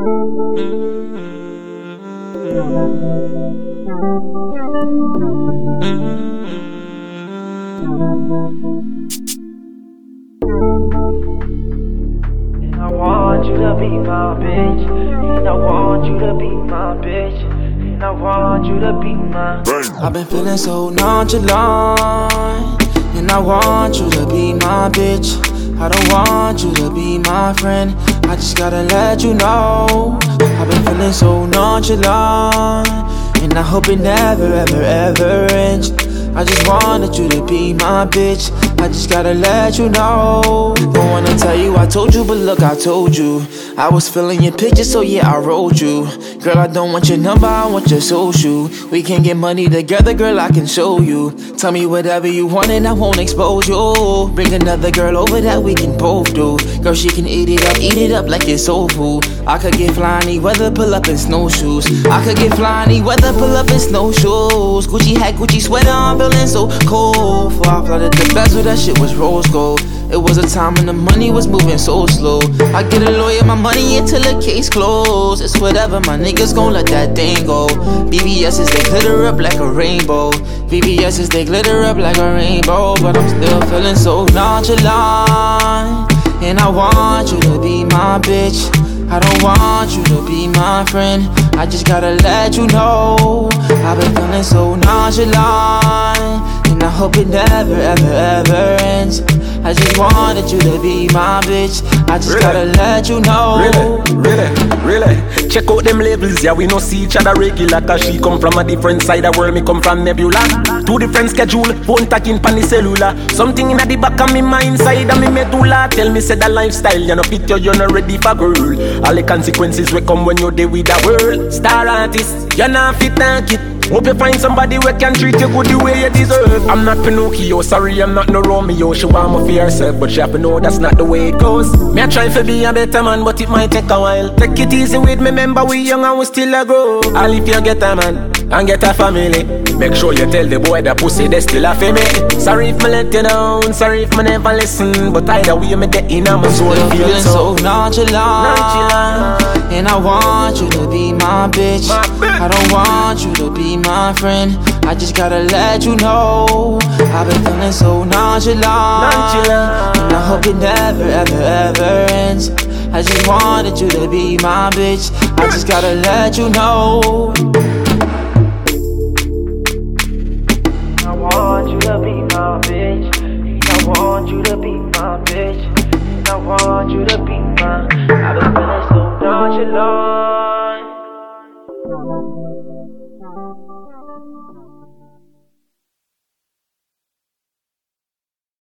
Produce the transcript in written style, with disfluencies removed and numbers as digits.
And I want you to be my bitch. And I want you to be my bitch. And I want you to be my. I've been feeling so nonchalant, and I want you to be my bitch. I don't want you to be my friend, I just gotta let you know. I've been feeling so nonchalant, and I hope it never ever ever ends. I just wanted you to be my bitch, I just gotta let you know. Don't wanna tell you I told you, but look, I told you. I was feeling your picture, so yeah, I wrote you. Girl, I don't want your number, I want your social. We can get money together, girl, I can show you. Tell me whatever you want and I won't expose you. Bring another girl over that we can both do. Girl, she can eat it up like it's soul food. I could get fly any weather, pull up in snowshoes. I could get fly any weather, pull up in snowshoes. Gucci hat, Gucci sweater, I'm feeling so cold. Before I flooded the bezel, that shit was rose gold. It was a time when the money was moving so slow. I get a lawyer, my money until the case closed. It's whatever, my niggas gon' let that thing go. BBS's, they glitter up like a rainbow. BBS's, they glitter up like a rainbow. But I'm still feeling so nonchalant, and I want you to be my bitch. I don't want you to be my friend, I just gotta let you know. I've been feeling so nonchalant, and I hope it never ever ever ends. I just wanted you to be my bitch, I just gotta let you know. Really? Check out them labels, yeah, we no see each other regular. Cause she come from a different side of the world, me come from Nebula. Two different schedule, phone talking pan the cellular. Something in the back of me mind side of me medulla. Tell me say that lifestyle, you know fit you, you're not ready for girl. All the consequences will come when you're there with the world. Star artist, you're not fit and kid. Hope you find somebody who can treat you good the way you deserve. I'm not Pinocchio, sorry I'm not no Romeo. She want me for herself, but she have to know that's not the way it goes. Me I try to be a better man, but it might take a while. Take it easy with me, remember we young and we still a grow. All if you get a man and get a family, make sure you tell the boy that pussy they still a family. Sorry if me let you down, sorry if me never listen, but either way me get in and my soul feels so nonchalant, and I want you to be my bitch. I don't want you to be my friend, I just gotta let you know. I've been feeling so nonchalant, and I hope it never ever ever ends. I just wanted you to be my bitch, I just gotta let you know. I want you to be my bitch. I want you to be my bitch. I want you to be my. I've been feeling so nonchalant.